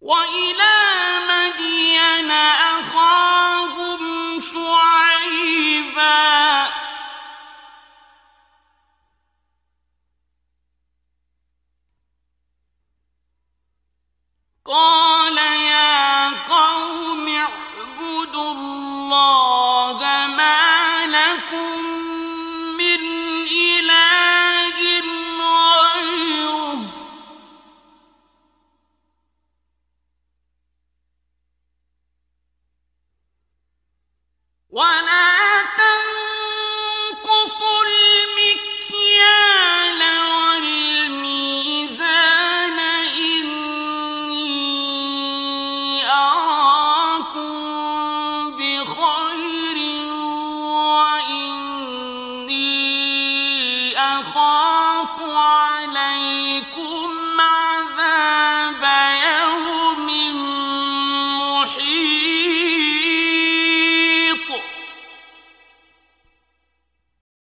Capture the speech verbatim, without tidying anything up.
وإلى مدين أخاهم شعيبا قال يا قوم اعبدوا الله ما لكم من إله غيره ولا